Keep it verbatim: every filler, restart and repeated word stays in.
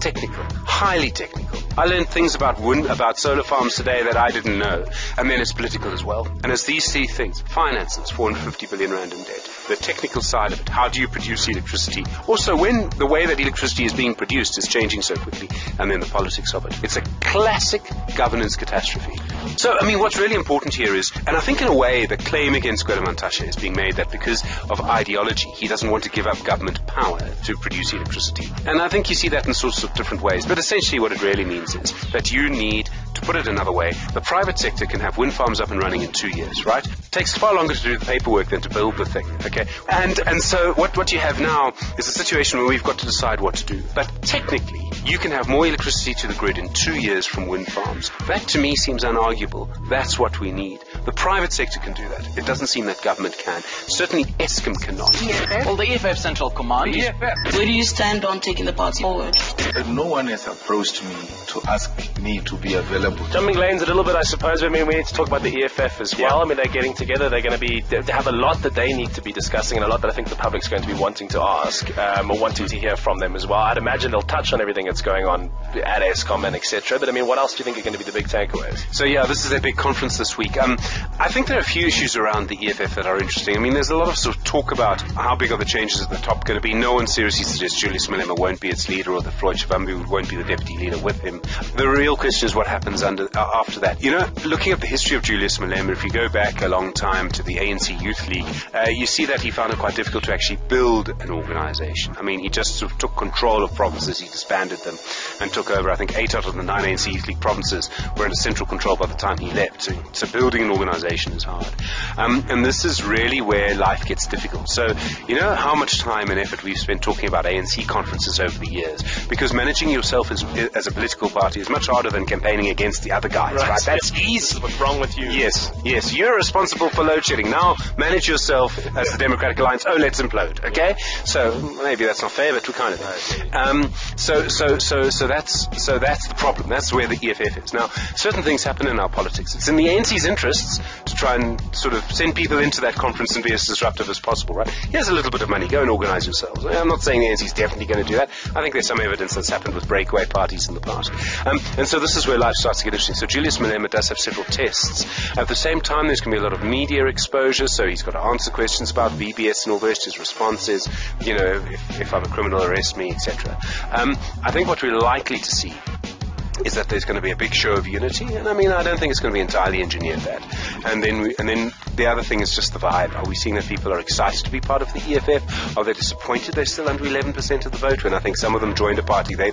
technical, highly technical. I learned things about wind, about solar farms today that I didn't know. And then it's political as well. And as these three things, finances, four hundred fifty billion rand in debt, the technical side of it, how do you produce electricity? Also, when the way that electricity is being produced is changing so quickly, and then the politics of it. It's a classic governance catastrophe. So, I mean, what's really important here is, and I think in a way the claim against Gwede Mantashe is being made that because of ideology, he doesn't want to give up government power to produce electricity. And I think you see that in sorts of different ways. But essentially what it really means is that you need, to put it another way, the private sector can have wind farms up and running in two years, right? It takes far longer to do the paperwork than to build the thing, okay? And and so what, what you have now is a situation where we've got to decide what to do. But technically, you can have more electricity to the grid in two years from wind farms. That to me seems unarguable. That's what we need. The private sector can do that. It doesn't seem that government can. Certainly Eskom cannot. Well, the E F F Central Command... The E F F. Where do you stand on taking the party forward? No one has approached me to ask me to be available. Jumping lanes a little bit, I suppose. I mean, we need to talk about the E F F as well. Yeah. I mean, they're getting together. They're going to be, they have a lot that they need to be discussing and a lot that I think the public's going to be wanting to ask um, or wanting to hear from them as well. I'd imagine they'll touch on everything that's going on at Eskom and et cetera. But I mean, what else do you think are going to be the big takeaways? So yeah, this is their big conference this week. Um, I think there are a few issues around the E F F that are interesting. I mean, there's a lot of sort of talk about how big are the changes at the top going to be. No one seriously suggests Julius Malema won't be its leader or that Floyd Shivambu won't be the deputy leader with him. The real question is what happens under uh, after that. You know, looking at the history of Julius Malema, if you go back a long time to the A N C Youth League, uh, you see that he found it quite difficult to actually build an organization. I mean, he just sort of took control of provinces, he disbanded them and took over, I think, eight out of the nine A N C Youth League provinces were under central control by the time he left. So, so building an organization is hard. Um, and this is really where life gets difficult. So, you know how much time and effort we've spent talking about A N C conferences over the years? Because managing yourself as, as a political party is much harder than campaigning against the other guys, right? Right. That's easy. This is what's wrong with you. Yes, yes. You're responsible for load shedding. Now manage yourself as the Democratic Alliance. Oh, let's implode. Okay? So maybe that's not fair, but we kind of know. Um, so, so, so, so that's so that's the problem. That's where the E F F is. Now, certain things happen in our politics. It's in the A N C's interests to try and sort of send people into that conference and be as disruptive as possible, right? Here's a little bit of money. Go and organize yourselves. I'm not saying the A N C's definitely going to do that. I think there's some evidence that's happened with breakaway parties in the past. Um, and so this is where life starts to get interesting. So Julius Malema does have several tests. At the same time, there's going to be a lot of media exposure, so he's got to answer questions about V B S and all the rest. His response is, you know, if, if I'm a criminal, arrest me, et cetera. Um, I think what we're likely to see is that there's going to be a big show of unity, and I mean, I don't think it's going to be entirely engineered that. And then, we, and then the other thing is just the vibe. Are we seeing that people are excited to be part of the E F F? Are they disappointed they're still under eleven percent of the vote? When I think some of them joined a party they